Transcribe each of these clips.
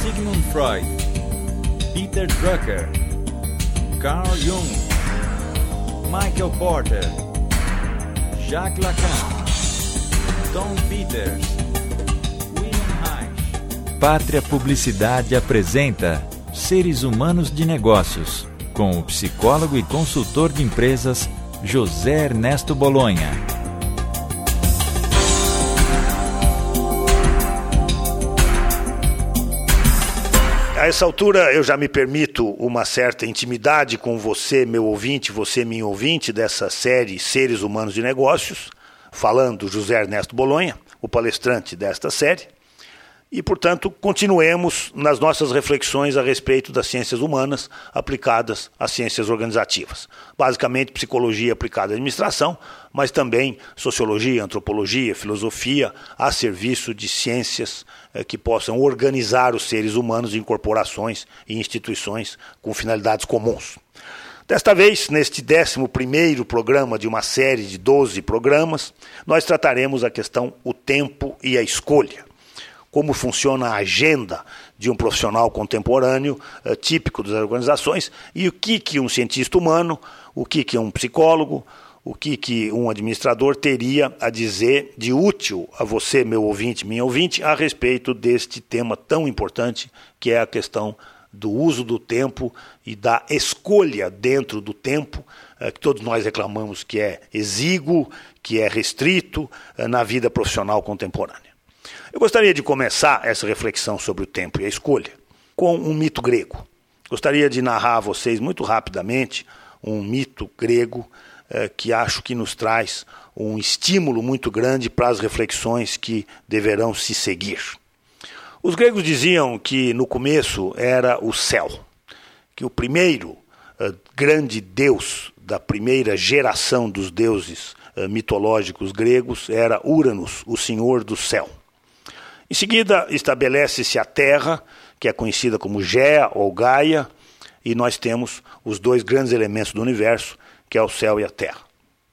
Sigmund Freud, Peter Drucker, Carl Jung, Michael Porter, Jacques Lacan, Tom Peters, William Reich. Pátria Publicidade apresenta Seres Humanos de Negócios, com o psicólogo e consultor de empresas José Ernesto Bolonha. A essa altura eu já me permito uma certa intimidade com você, meu ouvinte, você, minha ouvinte, dessa série Seres Humanos de Negócios, falando José Ernesto Bolonha, o palestrante desta série. E, portanto, continuemos nas nossas reflexões a respeito das ciências humanas aplicadas às ciências organizativas. Basicamente, psicologia aplicada à administração, mas também sociologia, antropologia, filosofia, a serviço de ciências que possam organizar os seres humanos em corporações e instituições com finalidades comuns. Desta vez, neste 11º programa de uma série de 12 programas, nós trataremos a questão o tempo e a escolha. Como funciona a agenda de um profissional contemporâneo, típico das organizações, e o que um cientista humano, o que um psicólogo, o que um administrador teria a dizer de útil a você, meu ouvinte, minha ouvinte, a respeito deste tema tão importante, que é a questão do uso do tempo e da escolha dentro do tempo, que todos nós reclamamos que é exíguo, que é restrito na vida profissional contemporânea. Eu gostaria de começar essa reflexão sobre o tempo e a escolha com um mito grego. Gostaria de narrar a vocês muito rapidamente um mito grego que acho que nos traz um estímulo muito grande para as reflexões que deverão se seguir. Os gregos diziam que no começo era o céu, que o primeiro grande deus da primeira geração dos deuses mitológicos gregos era Uranus, o senhor do céu. Em seguida, estabelece-se a Terra, que é conhecida como Géa ou Gaia, e nós temos os dois grandes elementos do universo, que é o céu e a Terra.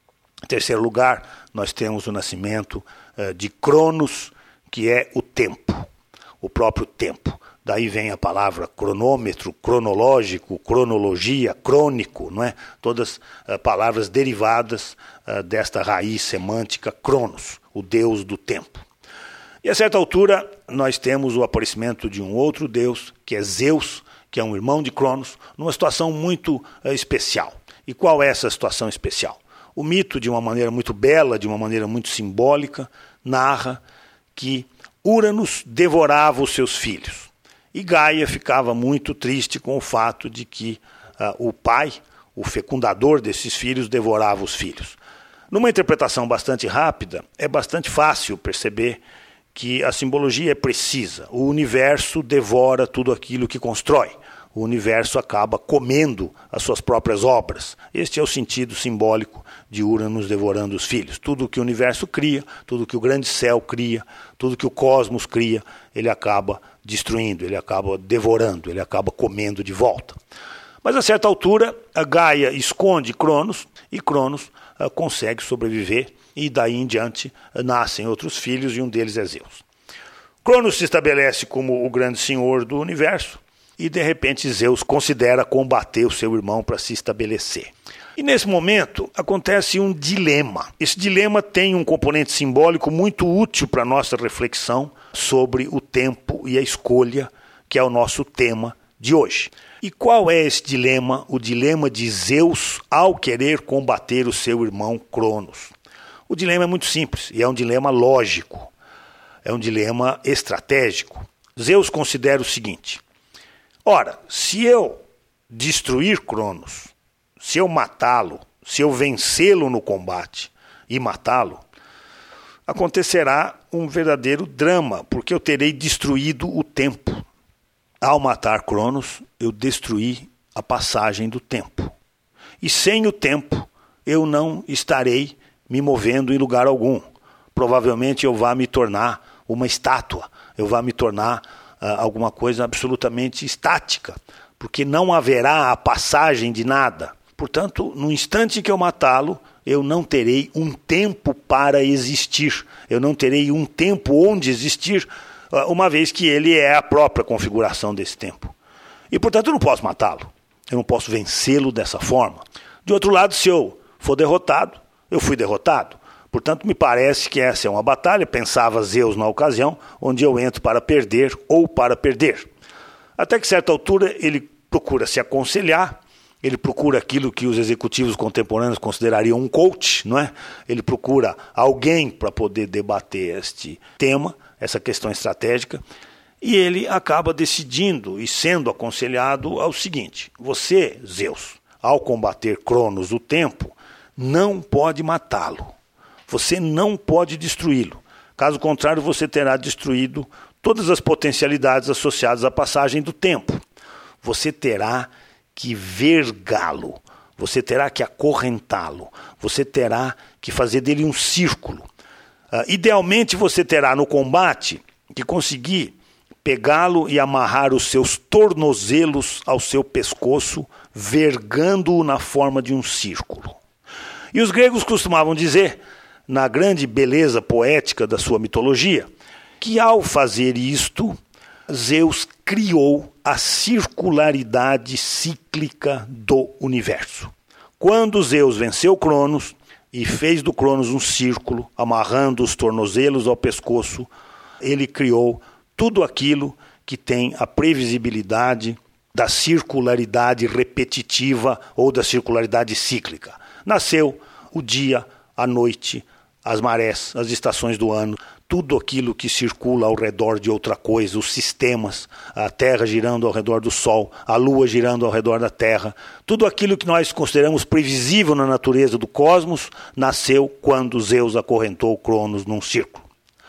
Em terceiro lugar, nós temos o nascimento de Cronos, que é o tempo, o próprio tempo. Daí vem a palavra cronômetro, cronológico, cronologia, crônico, não é? Todas palavras derivadas desta raiz semântica Cronos, o deus do tempo. E a certa altura, nós temos o aparecimento de um outro deus, que é Zeus, que é um irmão de Cronos, numa situação muito especial. E qual é essa situação especial? O mito, de uma maneira muito bela, de uma maneira muito simbólica, narra que Uranus devorava os seus filhos. E Gaia ficava muito triste com o fato de que o pai, o fecundador desses filhos, devorava os filhos. Numa interpretação bastante rápida, é bastante fácil perceber que a simbologia é precisa. O universo devora tudo aquilo que constrói. O universo acaba comendo as suas próprias obras. Este é o sentido simbólico de Uranus devorando os filhos. Tudo que o universo cria, tudo que o grande céu cria, tudo que o cosmos cria, ele acaba destruindo, ele acaba devorando, ele acaba comendo de volta. Mas a certa altura, a Gaia esconde Cronos e Cronos consegue sobreviver. E daí em diante nascem outros filhos e um deles é Zeus. Cronos se estabelece como o grande senhor do universo e de repente Zeus considera combater o seu irmão para se estabelecer. E nesse momento acontece um dilema. Esse dilema tem um componente simbólico muito útil para a nossa reflexão sobre o tempo e a escolha, que é o nosso tema de hoje. E qual é esse dilema? O dilema de Zeus ao querer combater o seu irmão Cronos. O dilema é muito simples e é um dilema lógico, é um dilema estratégico. Zeus considera o seguinte: ora, se eu destruir Cronos, se eu matá-lo, se eu vencê-lo no combate e matá-lo, acontecerá um verdadeiro drama, porque eu terei destruído o tempo. Ao matar Cronos, eu destruí a passagem do tempo. E sem o tempo, eu não estarei me movendo em lugar algum. Provavelmente eu vá me tornar uma estátua, eu vá me tornar alguma coisa absolutamente estática, porque não haverá a passagem de nada. Portanto, no instante que eu matá-lo, eu não terei um tempo para existir, eu não terei um tempo onde existir, uma vez que ele é a própria configuração desse tempo. E, portanto, eu não posso matá-lo. Eu não posso vencê-lo dessa forma. De outro lado, se eu for derrotado, eu fui derrotado. Portanto, me parece que essa é uma batalha, pensava Zeus na ocasião, onde eu entro para perder ou para perder. Até que, certa altura, ele procura se aconselhar, ele procura aquilo que os executivos contemporâneos considerariam um coach, não é? Ele procura alguém para poder debater este tema, essa questão estratégica, e ele acaba decidindo e sendo aconselhado ao seguinte: você, Zeus, ao combater Cronos, o tempo, não pode matá-lo. Você não pode destruí-lo. Caso contrário, você terá destruído todas as potencialidades associadas à passagem do tempo. Você terá que vergá-lo, você terá que acorrentá-lo, você terá que fazer dele um círculo. Idealmente, você terá no combate que conseguir pegá-lo e amarrar os seus tornozelos ao seu pescoço, vergando-o na forma de um círculo. E os gregos costumavam dizer, na grande beleza poética da sua mitologia, que ao fazer isto, Zeus criou a circularidade cíclica do universo. Quando Zeus venceu Cronos e fez do Cronos um círculo, amarrando os tornozelos ao pescoço, ele criou tudo aquilo que tem a previsibilidade da circularidade repetitiva ou da circularidade cíclica. Nasceu o dia, a noite, as marés, as estações do ano, tudo aquilo que circula ao redor de outra coisa, os sistemas, a Terra girando ao redor do Sol, a Lua girando ao redor da Terra, tudo aquilo que nós consideramos previsível na natureza do cosmos, nasceu quando Zeus acorrentou Cronos num círculo.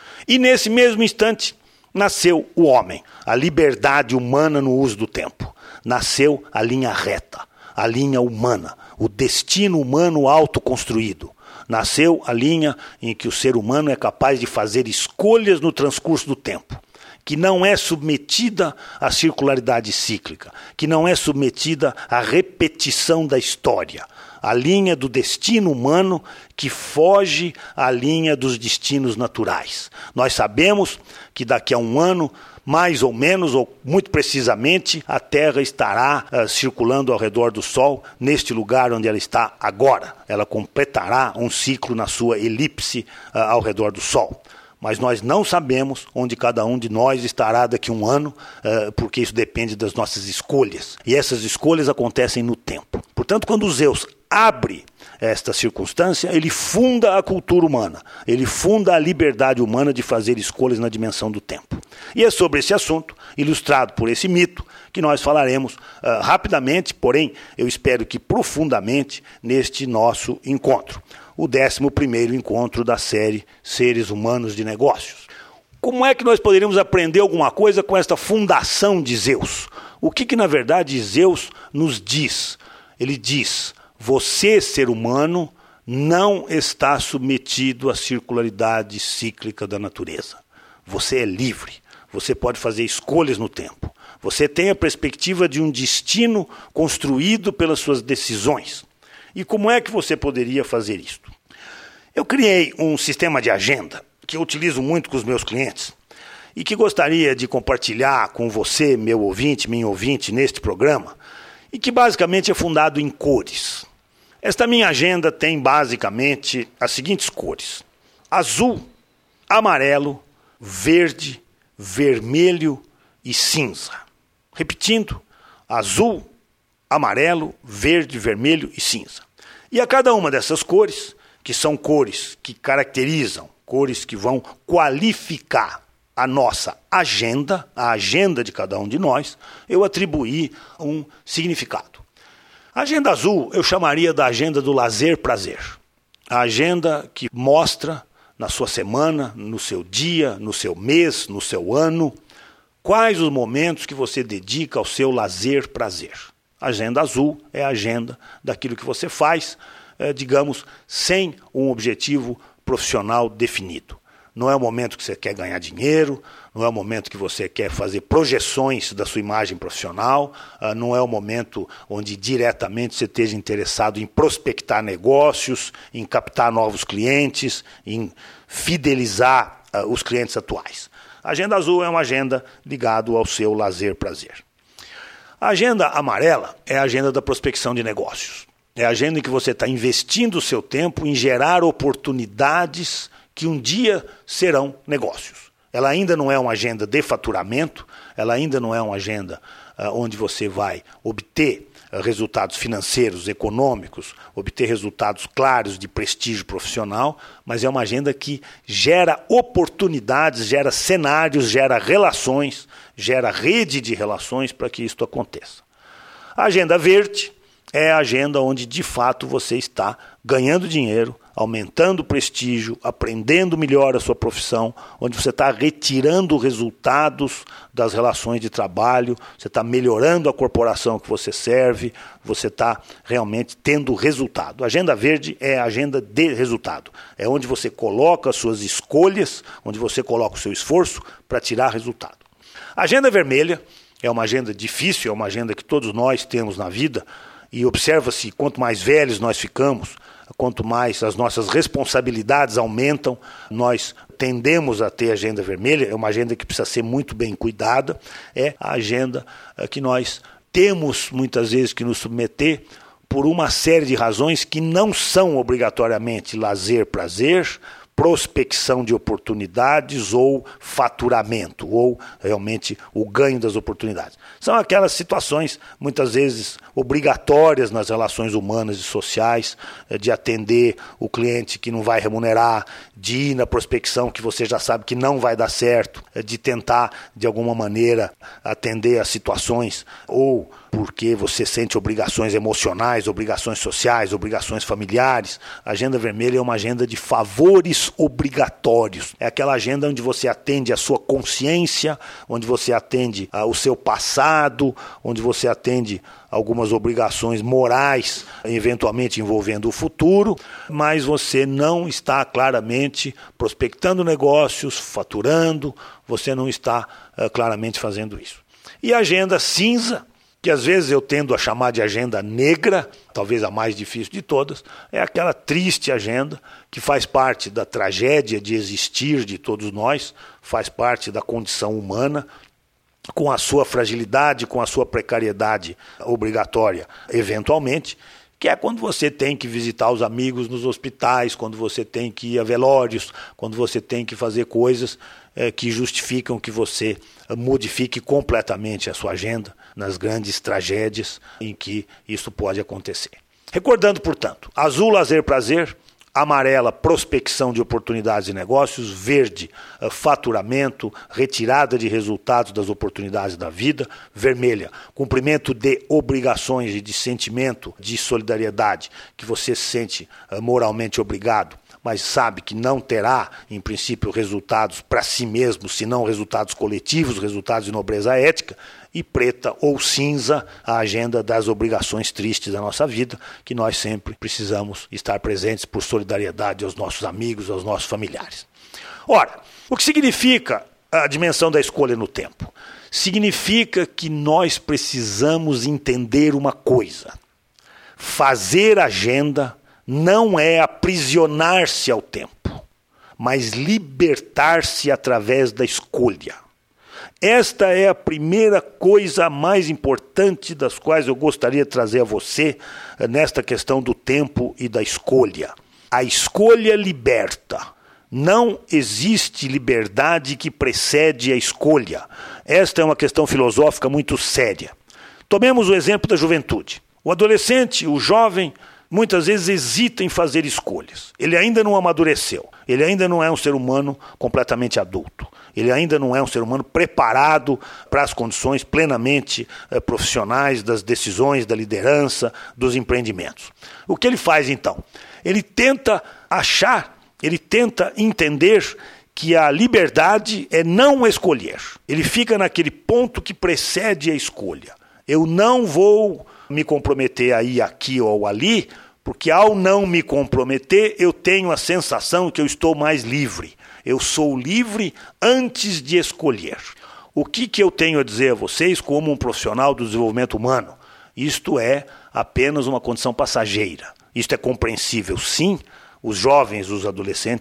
E nesse mesmo instante, nasceu o homem, a liberdade humana no uso do tempo. Nasceu a linha reta, a linha humana, o destino humano autoconstruído. Nasceu a linha em que o ser humano é capaz de fazer escolhas no transcurso do tempo, que não é submetida à circularidade cíclica, que não é submetida à repetição da história. A linha do destino humano que foge à linha dos destinos naturais. Nós sabemos que daqui a um ano, mais ou menos, ou muito precisamente, a Terra estará circulando ao redor do Sol, neste lugar onde ela está agora. Ela completará um ciclo na sua elipse ao redor do Sol. Mas nós não sabemos onde cada um de nós estará daqui a um ano, porque isso depende das nossas escolhas. E essas escolhas acontecem no tempo. Portanto, quando Zeus abre esta circunstância, ele funda a cultura humana, ele funda a liberdade humana de fazer escolhas na dimensão do tempo. E é sobre esse assunto, ilustrado por esse mito, que nós falaremos rapidamente, porém, eu espero que profundamente, neste nosso encontro. O 11º encontro da série Seres Humanos de Negócios. Como é que nós poderíamos aprender alguma coisa com esta fundação de Zeus? O que na verdade, Zeus nos diz? Ele diz: você, ser humano, não está submetido à circularidade cíclica da natureza. Você é livre. Você pode fazer escolhas no tempo. Você tem a perspectiva de um destino construído pelas suas decisões. E como é que você poderia fazer isto? Eu criei um sistema de agenda que eu utilizo muito com os meus clientes e que gostaria de compartilhar com você, meu ouvinte, minha ouvinte, neste programa, e que basicamente é fundado em cores. Esta minha agenda tem basicamente as seguintes cores: azul, amarelo, verde, vermelho e cinza. Repetindo: azul, amarelo, verde, vermelho e cinza. E a cada uma dessas cores, que são cores que caracterizam, cores que vão qualificar a nossa agenda, a agenda de cada um de nós, eu atribuí um significado. A agenda azul eu chamaria da agenda do lazer-prazer. A agenda que mostra na sua semana, no seu dia, no seu mês, no seu ano, quais os momentos que você dedica ao seu lazer-prazer. A agenda azul é a agenda daquilo que você faz, digamos, sem um objetivo profissional definido. Não é o momento que você quer ganhar dinheiro, não é o momento que você quer fazer projeções da sua imagem profissional, não é o momento onde diretamente você esteja interessado em prospectar negócios, em captar novos clientes, em fidelizar os clientes atuais. A agenda azul é uma agenda ligada ao seu lazer-prazer. A agenda amarela é a agenda da prospecção de negócios. É a agenda em que você está investindo o seu tempo em gerar oportunidades que um dia serão negócios. Ela ainda não é uma agenda de faturamento, ela ainda não é uma agenda onde você vai obter resultados financeiros, econômicos, obter resultados claros de prestígio profissional, mas é uma agenda que gera oportunidades, gera cenários, gera relações, gera rede de relações para que isso aconteça. A agenda verde é a agenda onde de fato você está ganhando dinheiro, aumentando o prestígio, aprendendo melhor a sua profissão, onde você está retirando resultados das relações de trabalho, você está melhorando a corporação que você serve, você está realmente tendo resultado. A agenda verde é a agenda de resultado. É onde você coloca as suas escolhas, onde você coloca o seu esforço para tirar resultado. A agenda vermelha é uma agenda difícil, é uma agenda que todos nós temos na vida, e observa-se, quanto mais velhos nós ficamos, quanto mais as nossas responsabilidades aumentam, nós tendemos a ter agenda vermelha. É uma agenda que precisa ser muito bem cuidada, é a agenda que nós temos muitas vezes que nos submeter por uma série de razões que não são obrigatoriamente lazer, prazer, prospecção de oportunidades ou faturamento, ou realmente o ganho das oportunidades. São aquelas situações, muitas vezes, obrigatórias nas relações humanas e sociais, de atender o cliente que não vai remunerar, de ir na prospecção que você já sabe que não vai dar certo, de tentar, de alguma maneira, atender as situações, ou porque você sente obrigações emocionais, obrigações sociais, obrigações familiares. A agenda vermelha é uma agenda de favores obrigatórios. É aquela agenda onde você atende a sua consciência, onde você atende o seu passado, onde você atende algumas obrigações morais, eventualmente envolvendo o futuro, mas você não está claramente prospectando negócios, faturando, você não está claramente fazendo isso. E a agenda cinza, que às vezes eu tendo a chamar de agenda negra, talvez a mais difícil de todas, é aquela triste agenda que faz parte da tragédia de existir de todos nós, faz parte da condição humana, com a sua fragilidade, com a sua precariedade obrigatória, eventualmente, que é quando você tem que visitar os amigos nos hospitais, quando você tem que ir a velórios, quando você tem que fazer coisas que justificam que você modifique completamente a sua agenda nas grandes tragédias em que isso pode acontecer. Recordando, portanto, azul, lazer, prazer; amarela, prospecção de oportunidades e negócios; verde, faturamento, retirada de resultados das oportunidades da vida; vermelha, cumprimento de obrigações e de sentimento de solidariedade, que você se sente moralmente obrigado, mas sabe que não terá, em princípio, resultados para si mesmo, senão resultados coletivos, resultados de nobreza ética; e preta ou cinza, a agenda das obrigações tristes da nossa vida, que nós sempre precisamos estar presentes por solidariedade aos nossos amigos, aos nossos familiares. Ora, o que significa a dimensão da escolha no tempo? Significa que nós precisamos entender uma coisa: fazer agenda não é aprisionar-se ao tempo, mas libertar-se através da escolha. Esta é a primeira coisa mais importante das quais eu gostaria de trazer a você nesta questão do tempo e da escolha. A escolha liberta. Não existe liberdade que precede a escolha. Esta é uma questão filosófica muito séria. Tomemos o exemplo da juventude. O adolescente, o jovem, muitas vezes hesita em fazer escolhas. Ele ainda não amadureceu. Ele ainda não é um ser humano completamente adulto. Ele ainda não é um ser humano preparado para as condições plenamente profissionais das decisões, da liderança, dos empreendimentos. O que ele faz então? Ele tenta entender que a liberdade é não escolher. Ele fica naquele ponto que precede a escolha. Eu não vou me comprometer a ir aqui ou ali, porque ao não me comprometer, eu tenho a sensação que eu estou mais livre. Eu sou livre antes de escolher. O que eu tenho a dizer a vocês como um profissional do desenvolvimento humano? Isto é apenas uma condição passageira. Isto é compreensível, sim. Os jovens, os adolescentes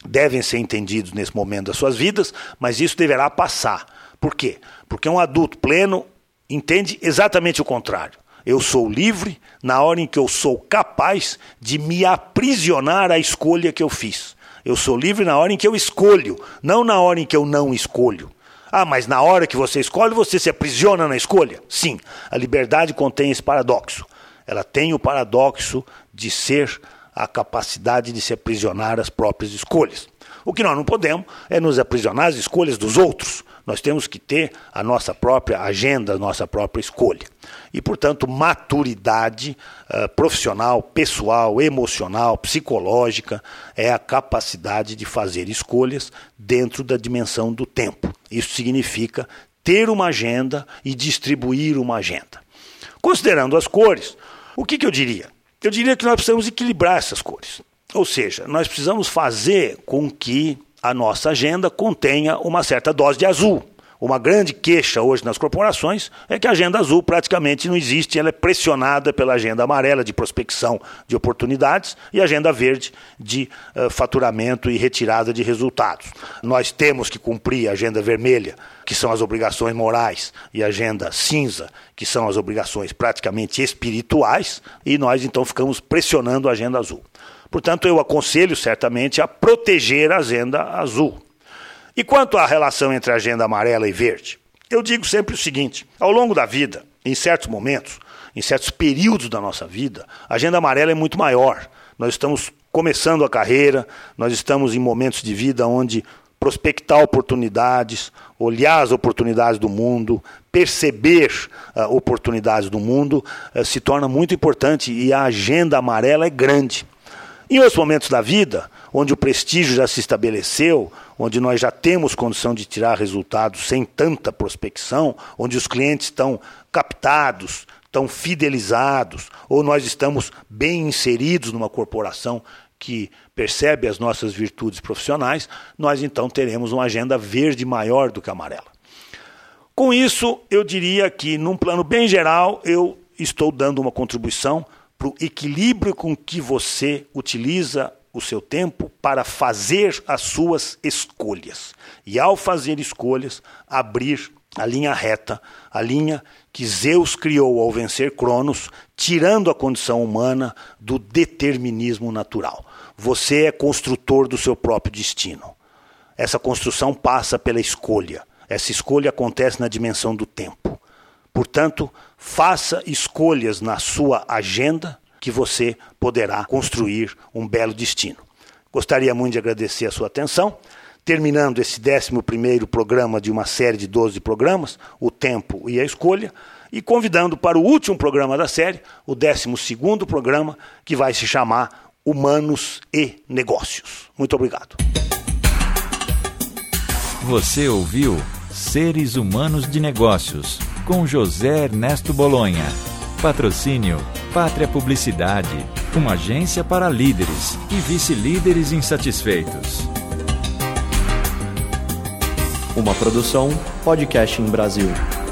devem ser entendidos nesse momento das suas vidas, mas isso deverá passar. Por quê? Porque um adulto pleno entende exatamente o contrário. Eu sou livre na hora em que eu sou capaz de me aprisionar à escolha que eu fiz. Eu sou livre na hora em que eu escolho, não na hora em que eu não escolho. Ah, mas na hora que você escolhe, você se aprisiona na escolha? Sim, a liberdade contém esse paradoxo. Ela tem o paradoxo de ser a capacidade de se aprisionar às próprias escolhas. O que nós não podemos é nos aprisionar às escolhas dos outros. Nós temos que ter a nossa própria agenda, a nossa própria escolha. E, portanto, maturidade profissional, pessoal, emocional, psicológica é a capacidade de fazer escolhas dentro da dimensão do tempo. Isso significa ter uma agenda e distribuir uma agenda. Considerando as cores, o que eu diria? Eu diria que nós precisamos equilibrar essas cores. Ou seja, nós precisamos fazer com que a nossa agenda contenha uma certa dose de azul. Uma grande queixa hoje nas corporações é que a agenda azul praticamente não existe, ela é pressionada pela agenda amarela de prospecção de oportunidades e a agenda verde de faturamento e retirada de resultados. Nós temos que cumprir a agenda vermelha, que são as obrigações morais, e a agenda cinza, que são as obrigações praticamente espirituais, e nós então ficamos pressionando a agenda azul. Portanto, eu aconselho certamente a proteger a agenda azul. E quanto à relação entre a agenda amarela e verde? Eu digo sempre o seguinte, ao longo da vida, em certos momentos, em certos períodos da nossa vida, a agenda amarela é muito maior. Nós estamos começando a carreira, nós estamos em momentos de vida onde prospectar oportunidades, olhar as oportunidades do mundo, perceber oportunidades do mundo, se torna muito importante e a agenda amarela é grande. Em outros momentos da vida, onde o prestígio já se estabeleceu, onde nós já temos condição de tirar resultados sem tanta prospecção, onde os clientes estão captados, estão fidelizados, ou nós estamos bem inseridos numa corporação que percebe as nossas virtudes profissionais, nós então teremos uma agenda verde maior do que a amarela. Com isso, eu diria que, num plano bem geral, eu estou dando uma contribuição para o equilíbrio com que você utiliza o seu tempo para fazer as suas escolhas. E ao fazer escolhas, abrir a linha reta, a linha que Zeus criou ao vencer Cronos, tirando a condição humana do determinismo natural. Você é construtor do seu próprio destino. Essa construção passa pela escolha. Essa escolha acontece na dimensão do tempo. Portanto, faça escolhas na sua agenda que você poderá construir um belo destino. Gostaria muito de agradecer a sua atenção. Terminando esse 11º programa de uma série de 12 programas, O Tempo e a Escolha, e convidando para o último programa da série, o 12º programa, que vai se chamar Humanos e Negócios. Muito obrigado. Você ouviu Seres Humanos de Negócios, com José Ernesto Bolonha. Patrocínio Pátria Publicidade, uma agência para líderes e vice-líderes insatisfeitos. Uma produção Podcast em Brasil.